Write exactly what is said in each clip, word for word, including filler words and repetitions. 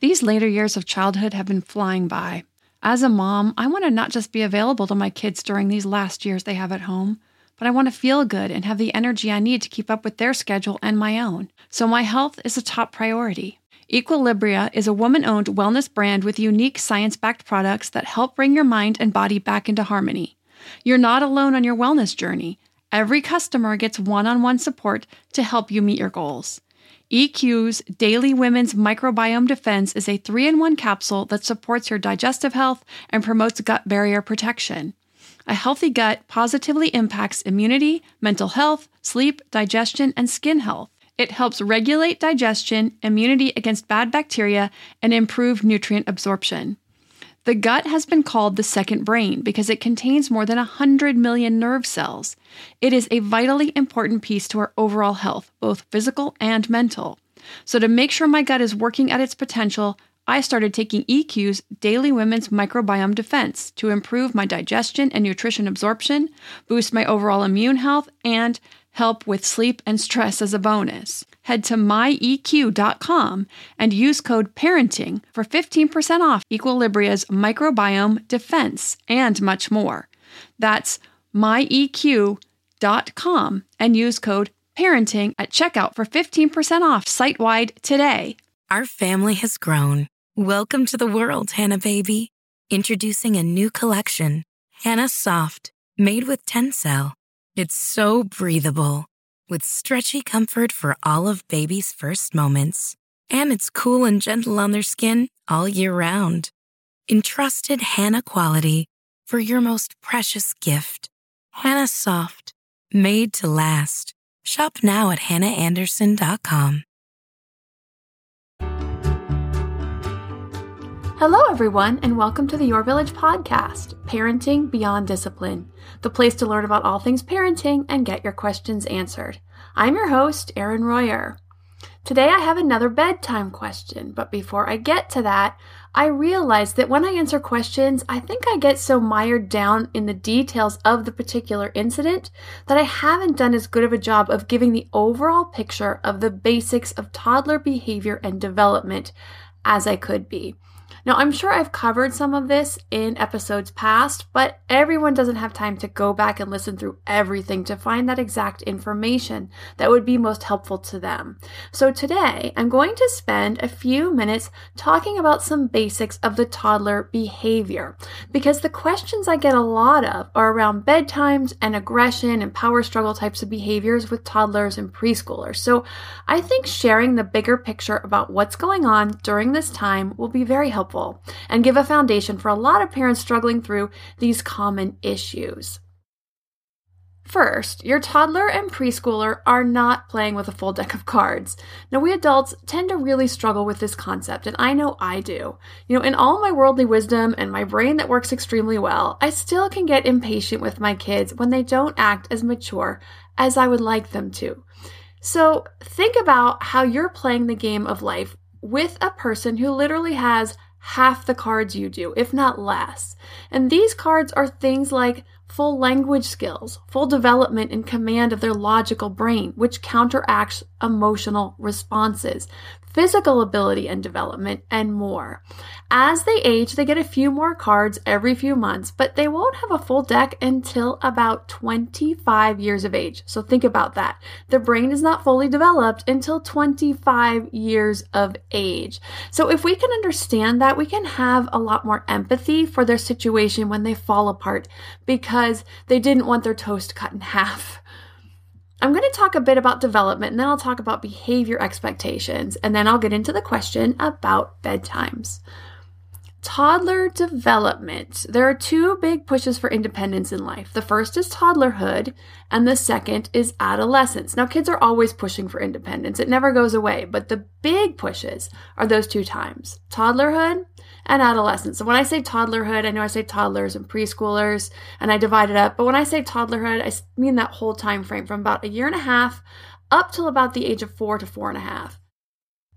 These later years of childhood have been flying by. As a mom, I want to not just be available to my kids during these last years they have at home, but I want to feel good and have the energy I need to keep up with their schedule and my own. So my health is a top priority. Equilibria is a woman-owned wellness brand with unique science-backed products that help bring your mind and body back into harmony. You're not alone on your wellness journey. Every customer gets one-on-one support to help you meet your goals. E Q's Daily Women's Microbiome Defense is a three in one capsule that supports your digestive health and promotes gut barrier protection. A healthy gut positively impacts immunity, mental health, sleep, digestion, and skin health. It helps regulate digestion, immunity against bad bacteria, and improve nutrient absorption. The gut has been called the second brain because it contains more than one hundred million nerve cells. It is a vitally important piece to our overall health, both physical and mental. So to make sure my gut is working at its potential, I started taking E Q's Daily Women's Microbiome Defense to improve my digestion and nutrition absorption, boost my overall immune health, and help with sleep and stress as a bonus. Head to my E Q dot com and use code PARENTING for fifteen percent off Equilibria's Microbiome Defense and much more. That's my E Q dot com and use code PARENTING at checkout for fifteen percent off site-wide today. Our family has grown. Welcome to the world, Hannah baby. Introducing a new collection, Hannah Soft, made with Tencel. It's so breathable, with stretchy comfort for all of baby's first moments. And it's cool and gentle on their skin all year round. Entrusted Hannah quality for your most precious gift. Hannah Soft, made to last. Shop now at hannah anderson dot com. Hello, everyone, and welcome to the Your Village podcast, Parenting Beyond Discipline, the place to learn about all things parenting and get your questions answered. I'm your host, Erin Royer. Today, I have another bedtime question, but before I get to that, I realize that when I answer questions, I think I get so mired down in the details of the particular incident that I haven't done as good of a job of giving the overall picture of the basics of toddler behavior and development as I could be. Now, I'm sure I've covered some of this in episodes past, but everyone doesn't have time to go back and listen through everything to find that exact information that would be most helpful to them. So today, I'm going to spend a few minutes talking about some basics of the toddler behavior, because the questions I get a lot of are around bedtimes and aggression and power struggle types of behaviors with toddlers and preschoolers. So I think sharing the bigger picture about what's going on during this time will be very helpful and give a foundation for a lot of parents struggling through these common issues. First, your toddler and preschooler are not playing with a full deck of cards. Now, we adults tend to really struggle with this concept, and I know I do. You know, in all my worldly wisdom and my brain that works extremely well, I still can get impatient with my kids when they don't act as mature as I would like them to. So think about how you're playing the game of life with a person who literally has half the cards you do, if not less. And these cards are things like full language skills, full development and command of their logical brain, which counteracts emotional responses, physical ability and development, and more. As they age, they get a few more cards every few months, but they won't have a full deck until about twenty-five years of age. So think about that. The brain is not fully developed until twenty-five years of age. So if we can understand that, we can have a lot more empathy for their situation when they fall apart because they didn't want their toast cut in half. I'm going to talk a bit about development, and then I'll talk about behavior expectations, and then I'll get into the question about bedtimes. Toddler development. There are two big pushes for independence in life. The first is toddlerhood, and the second is adolescence. Now, kids are always pushing for independence. It never goes away, but the big pushes are those two times, toddlerhood and adolescence. So when I say toddlerhood, I know I say toddlers and preschoolers, and I divide it up, but when I say toddlerhood, I mean that whole time frame from about a year and a half up till about the age of four to four and a half.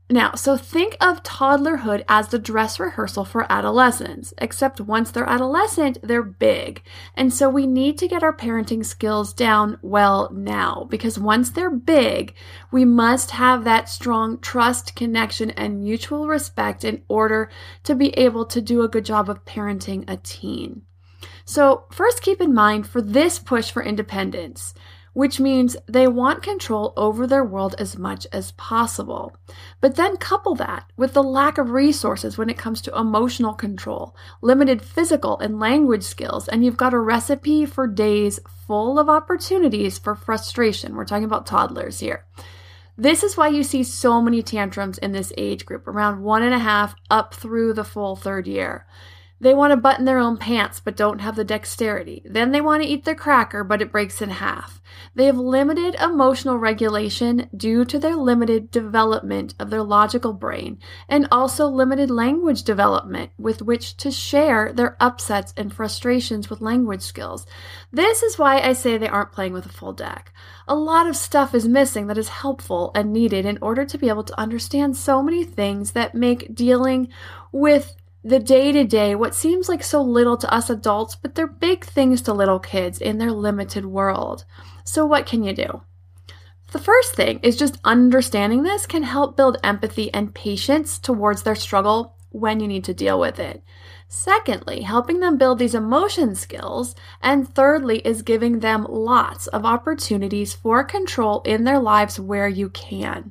Now, so think of toddlerhood as the dress rehearsal for adolescents, except once they're adolescent, they're big. And so we need to get our parenting skills down well now, because once they're big, we must have that strong trust, connection, and mutual respect in order to be able to do a good job of parenting a teen. So first, keep in mind for this push for independence, which means they want control over their world as much as possible. But then couple that with the lack of resources when it comes to emotional control, limited physical and language skills, and you've got a recipe for days full of opportunities for frustration. We're talking about toddlers here. This is why you see so many tantrums in this age group, around one and a half up through the full third year. They want to button their own pants but don't have the dexterity. Then they want to eat their cracker but it breaks in half. They have limited emotional regulation due to their limited development of their logical brain and also limited language development with which to share their upsets and frustrations with language skills. This is why I say they aren't playing with a full deck. A lot of stuff is missing that is helpful and needed in order to be able to understand so many things that make dealing with the day-to-day what seems like so little to us adults, but they're big things to little kids in their limited world. So what can you do? The first thing is just understanding this can help build empathy and patience towards their struggle when you need to deal with it. Secondly, helping them build these emotion skills. And thirdly is giving them lots of opportunities for control in their lives where you can.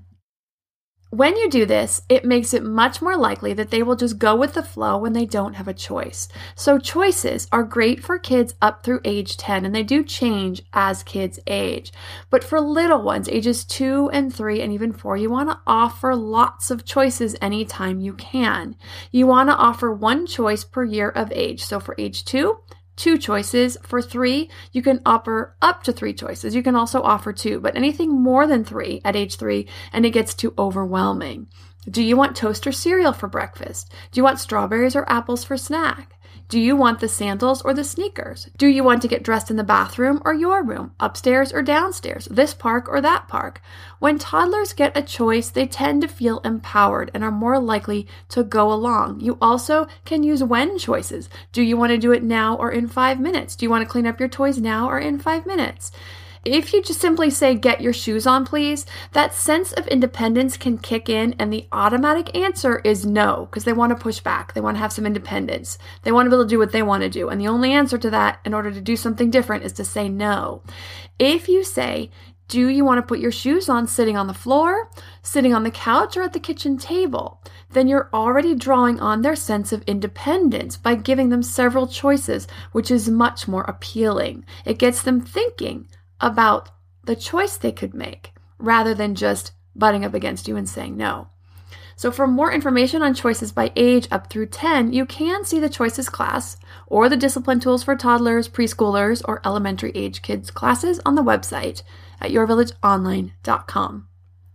When you do this, it makes it much more likely that they will just go with the flow when they don't have a choice. So choices are great for kids up through age ten, and they do change as kids age. But for little ones, ages two and three and even four, you want to offer lots of choices anytime you can. You want to offer one choice per year of age. So for age two, two choices. For three, you can offer up to three choices. You can also offer two, but anything more than three at age three, and it gets too overwhelming. Do you want toast or cereal for breakfast? Do you want strawberries or apples for snack? Do you want the sandals or the sneakers? Do you want to get dressed in the bathroom or your room, upstairs or downstairs, this park or that park? When toddlers get a choice, they tend to feel empowered and are more likely to go along. You also can use when choices. Do you want to do it now or in five minutes? Do you want to clean up your toys now or in five minutes? If you just simply say, get your shoes on, please, that sense of independence can kick in, and the automatic answer is no, because they want to push back. They want to have some independence. They want to be able to do what they want to do. And the only answer to that, in order to do something different, is to say no. If you say, do you want to put your shoes on sitting on the floor, sitting on the couch, or at the kitchen table? Then you're already drawing on their sense of independence by giving them several choices, which is much more appealing. It gets them thinking about the choice they could make rather than just butting up against you and saying no. So for more information on choices by age up through ten, you can see the choices class or the discipline tools for toddlers, preschoolers, or elementary age kids classes on the website at your village online dot com.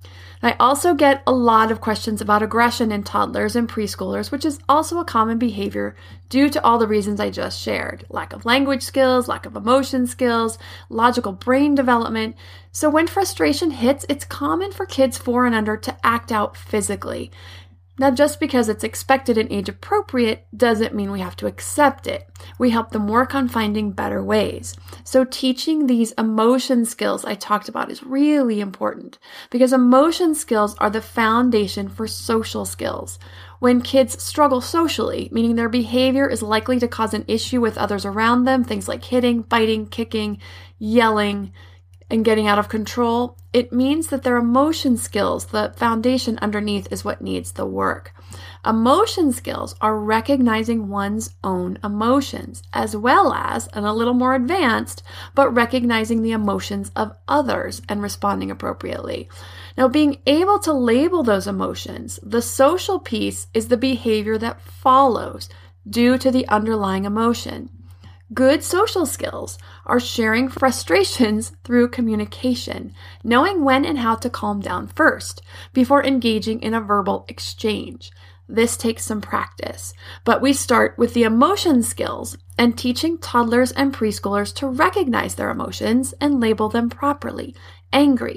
I also get a lot of questions about aggression in toddlers and preschoolers, which is also a common behavior due to all the reasons I just shared. Lack of language skills, lack of emotion skills, logical brain development. So when frustration hits, it's common for kids four and under to act out physically. Now, just because it's expected and age appropriate doesn't mean we have to accept it. We help them work on finding better ways. So teaching these emotion skills I talked about is really important because emotion skills are the foundation for social skills. When kids struggle socially, meaning their behavior is likely to cause an issue with others around them, things like hitting, biting, kicking, yelling, and getting out of control, it means that their emotion skills, the foundation underneath, is what needs the work. Emotion skills are recognizing one's own emotions, as well as, and a little more advanced, but recognizing the emotions of others and responding appropriately. Now, being able to label those emotions, the social piece is the behavior that follows due to the underlying emotion. Good social skills are sharing frustrations through communication, knowing when and how to calm down first before engaging in a verbal exchange. This takes some practice, but we start with the emotion skills and teaching toddlers and preschoolers to recognize their emotions and label them properly. Angry,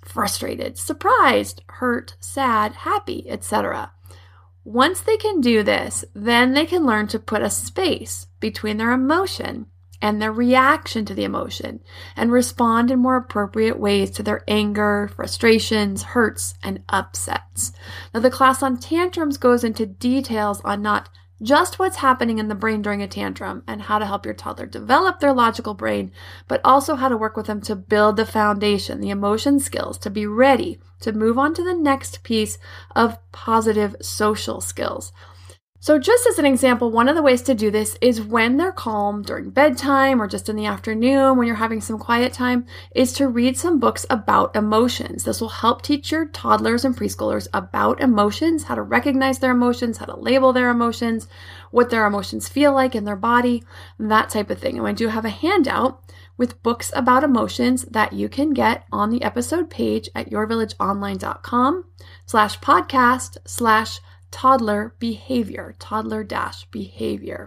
frustrated, surprised, hurt, sad, happy, et cetera. Once they can do this, then they can learn to put a space between their emotion and their reaction to the emotion and respond in more appropriate ways to their anger, frustrations, hurts, and upsets. Now, the class on tantrums goes into details on not just what's happening in the brain during a tantrum and how to help your toddler develop their logical brain, but also how to work with them to build the foundation, the emotion skills, to be ready to move on to the next piece of positive social skills. So just as an example, one of the ways to do this is when they're calm during bedtime or just in the afternoon when you're having some quiet time, is to read some books about emotions. This will help teach your toddlers and preschoolers about emotions, how to recognize their emotions, how to label their emotions, what their emotions feel like in their body, that type of thing. And I do have a handout with books about emotions that you can get on the episode page at yourvillageonline.com slash podcast slash toddler behavior, toddler dash behavior.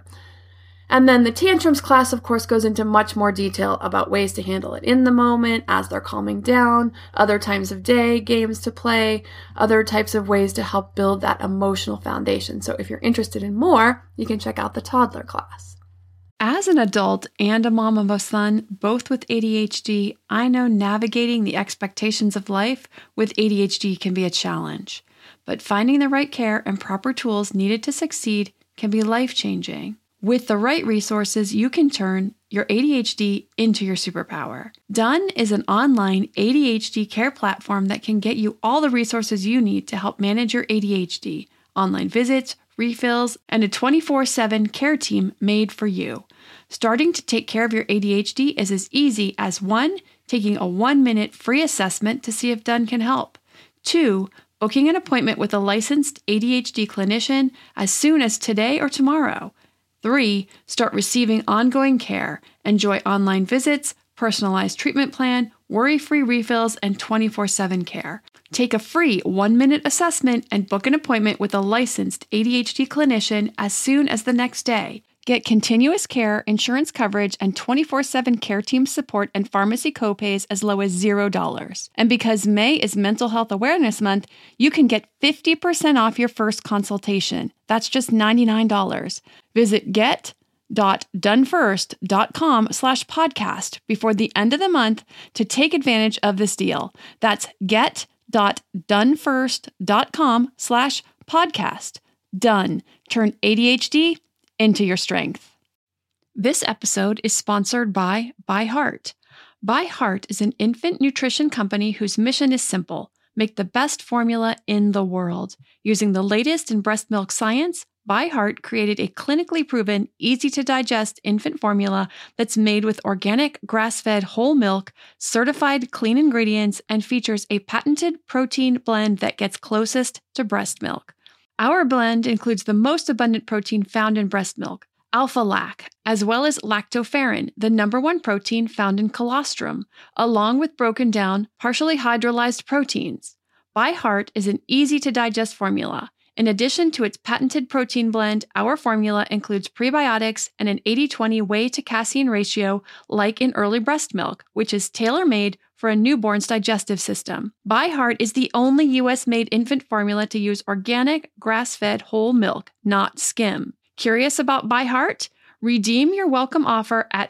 And then the tantrums class, of course, goes into much more detail about ways to handle it in the moment as they're calming down, other times of day, games to play, other types of ways to help build that emotional foundation. So if you're interested in more, you can check out the toddler class. As an adult and a mom of a son, both with A D H D, I know navigating the expectations of life with A D H D can be a challenge. But finding the right care and proper tools needed to succeed can be life-changing. With the right resources, you can turn your A D H D into your superpower. Done is an online A D H D care platform that can get you all the resources you need to help manage your A D H D, online visits, refills, and a twenty-four seven care team made for you. Starting to take care of your A D H D is as easy as one, taking a one-minute free assessment to see if Done can help. Two, booking an appointment with a licensed A D H D clinician as soon as today or tomorrow. Three, start receiving ongoing care. Enjoy online visits, personalized treatment plan, worry-free refills, and twenty-four seven care. Take a free one-minute assessment and book an appointment with a licensed A D H D clinician as soon as the next day. Get continuous care, insurance coverage, and twenty-four seven care team support and pharmacy copays as low as zero dollars. And because May is Mental Health Awareness Month, you can get fifty percent off your first consultation. That's just ninety-nine dollars. Visit get.donefirst.com slash podcast before the end of the month to take advantage of this deal. That's get.donefirst.com slash podcast. Done. Turn A D H D into your strength. This episode is sponsored by ByHeart. ByHeart is an infant nutrition company whose mission is simple: make the best formula in the world. Using the latest in breast milk science, ByHeart created a clinically proven, easy-to-digest infant formula that's made with organic, grass-fed whole milk, certified clean ingredients, and features a patented protein blend that gets closest to breast milk. Our blend includes the most abundant protein found in breast milk, alpha-lac, as well as lactoferrin, the number one protein found in colostrum, along with broken down, partially hydrolyzed proteins. ByHeart is an easy-to-digest formula. In addition to its patented protein blend, our formula includes prebiotics and an eighty twenty whey to casein ratio like in early breast milk, which is tailor-made for a newborn's digestive system. ByHeart is the only U S-made infant formula to use organic, grass-fed whole milk, not skim. Curious about ByHeart? Redeem your welcome offer at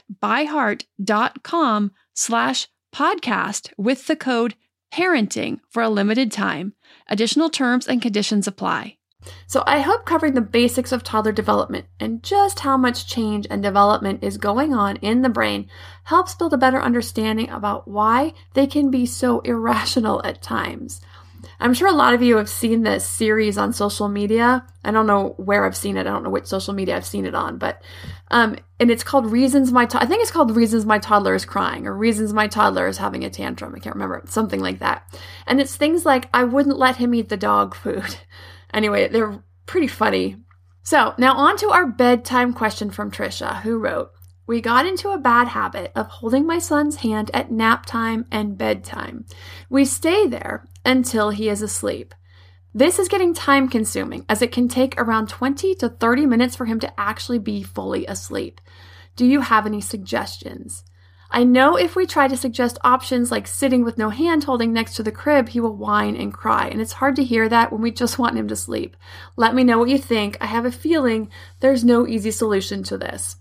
byheart.com slash podcast with the code parenting for a limited time. Additional terms and conditions apply. So I hope covering the basics of toddler development and just how much change and development is going on in the brain helps build a better understanding about why they can be so irrational at times. I'm sure a lot of you have seen this series on social media. I don't know where I've seen it. I don't know which social media I've seen it on, but um, and it's called Reasons My To- I think it's called Reasons My Toddler is Crying or Reasons My Toddler is Having a Tantrum. I can't remember, something like that. And it's things like, I wouldn't let him eat the dog food. Anyway, they're pretty funny. So now on to our bedtime question from Trisha, who wrote, we got into a bad habit of holding my son's hand at nap time and bedtime. We stay there until he is asleep. This is getting time consuming as it can take around twenty to thirty minutes for him to actually be fully asleep. Do you have any suggestions? I know if we try to suggest options like sitting with no hand holding next to the crib, he will whine and cry, and it's hard to hear that when we just want him to sleep. Let me know what you think. I have a feeling there's no easy solution to this.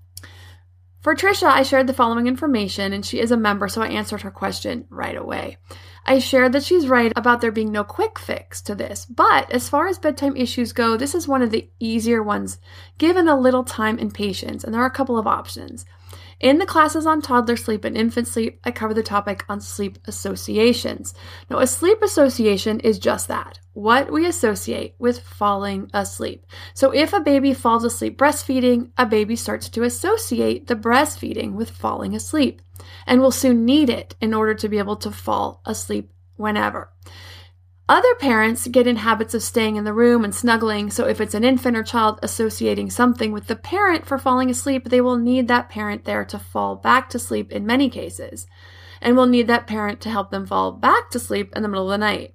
For Trisha, I shared the following information, and she is a member, so I answered her question right away. I shared that she's right about there being no quick fix to this, but as far as bedtime issues go, this is one of the easier ones, given a little time and patience, and there are a couple of options. In the classes on toddler sleep and infant sleep, I cover the topic on sleep associations. Now, a sleep association is just that, what we associate with falling asleep. So if a baby falls asleep breastfeeding, a baby starts to associate the breastfeeding with falling asleep, and will soon need it in order to be able to fall asleep whenever. Other parents get in habits of staying in the room and snuggling, so if it's an infant or child associating something with the parent for falling asleep, they will need that parent there to fall back to sleep in many cases, and will need that parent to help them fall back to sleep in the middle of the night.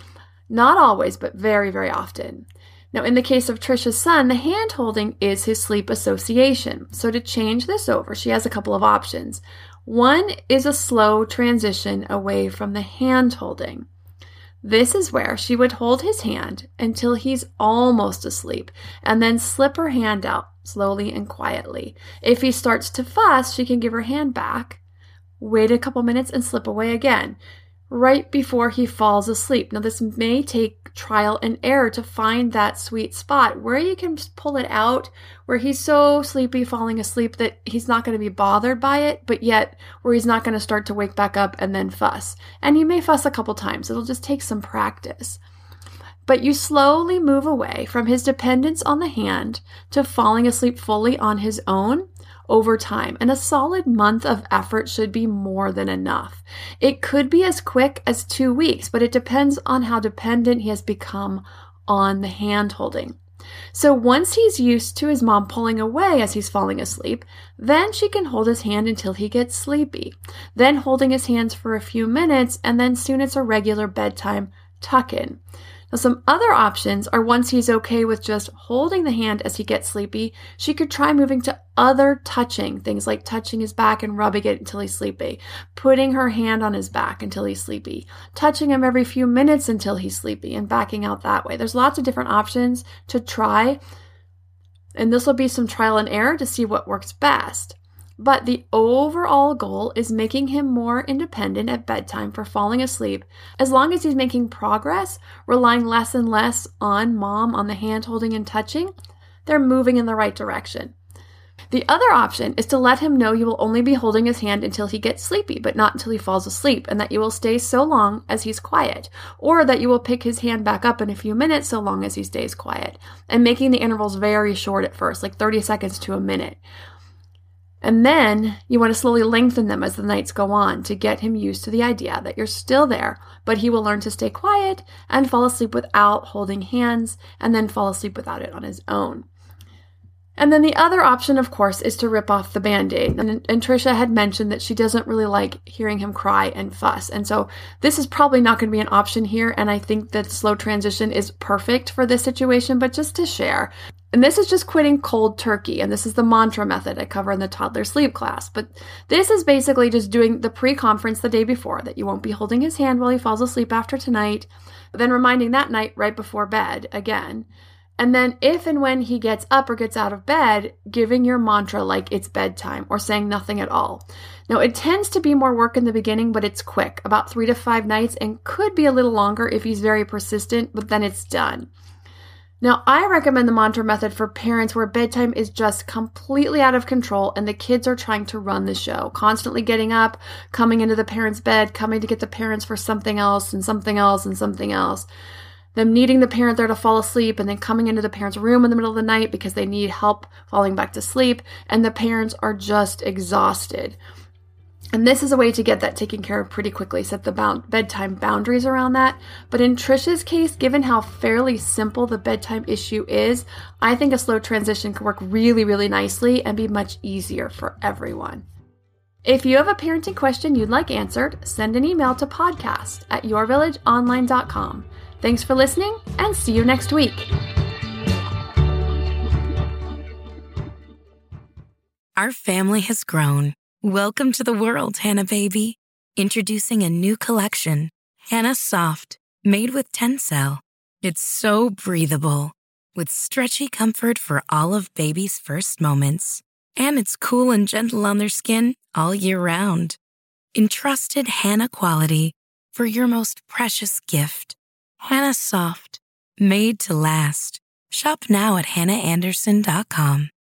Not always, but very, very often. Now, in the case of Trisha's son, the hand-holding is his sleep association. So to change this over, she has a couple of options. One is a slow transition away from the hand-holding. This is where she would hold his hand until he's almost asleep and then slip her hand out slowly and quietly. If he starts to fuss, she can give her hand back, wait a couple minutes, and slip away again right before he falls asleep. Now, this may take trial and error to find that sweet spot where you can just pull it out, where he's so sleepy falling asleep that he's not going to be bothered by it, but yet where he's not going to start to wake back up and then fuss. And he may fuss a couple times. It'll just take some practice. But you slowly move away from his dependence on the hand to falling asleep fully on his own over time, and a solid month of effort should be more than enough. It could be as quick as two weeks, but it depends on how dependent he has become on the hand holding. So once he's used to his mom pulling away as he's falling asleep, then she can hold his hand until he gets sleepy, then holding his hands for a few minutes, and then soon it's a regular bedtime tuck-in. Now, some other options are once he's okay with just holding the hand as he gets sleepy, she could try moving to other touching, things like touching his back and rubbing it until he's sleepy, putting her hand on his back until he's sleepy, touching him every few minutes until he's sleepy, and backing out that way. There's lots of different options to try, and this will be some trial and error to see what works best. But the overall goal is making him more independent at bedtime for falling asleep. As long as he's making progress, relying less and less on mom on the hand holding and touching, they're moving in the right direction. The other option is to let him know you will only be holding his hand until he gets sleepy, but not until he falls asleep, and that you will stay so long as he's quiet, or that you will pick his hand back up in a few minutes so long as he stays quiet, and making the intervals very short at first, like thirty seconds to a minute. And then you want to slowly lengthen them as the nights go on to get him used to the idea that you're still there, but he will learn to stay quiet and fall asleep without holding hands, and then fall asleep without it on his own. And then the other option, of course, is to rip off the Band-Aid. And, and Trisha had mentioned that she doesn't really like hearing him cry and fuss. And so this is probably not going to be an option here. And I think that slow transition is perfect for this situation, but just to share. And this is just quitting cold turkey. And this is the mantra method I cover in the toddler sleep class. But this is basically just doing the pre-conference the day before, that you won't be holding his hand while he falls asleep after tonight, but then reminding that night right before bed again. And then if and when he gets up or gets out of bed, giving your mantra like it's bedtime, or saying nothing at all. Now, it tends to be more work in the beginning, but it's quick, about three to five nights, and could be a little longer if he's very persistent, but then it's done. Now, I recommend the mantra method for parents where bedtime is just completely out of control and the kids are trying to run the show, constantly getting up, coming into the parents' bed, coming to get the parents for something else and something else and something else. Them needing the parent there to fall asleep, and then coming into the parent's room in the middle of the night because they need help falling back to sleep, and the parents are just exhausted. And this is a way to get that taken care of pretty quickly, set the bound- bedtime boundaries around that. But in Trisha's case, given how fairly simple the bedtime issue is, I think a slow transition can work really, really nicely and be much easier for everyone. If you have a parenting question you'd like answered, send an email to podcast at your village online dot com. Thanks for listening, and see you next week. Our family has grown. Welcome to the world, Hannah Baby. Introducing a new collection, Hannah Soft, made with Tencel. It's so breathable, with stretchy comfort for all of baby's first moments. And it's cool and gentle on their skin all year round. Entrusted Hannah quality for your most precious gift. Hannah Soft, made to last. Shop now at hannah anderson dot com.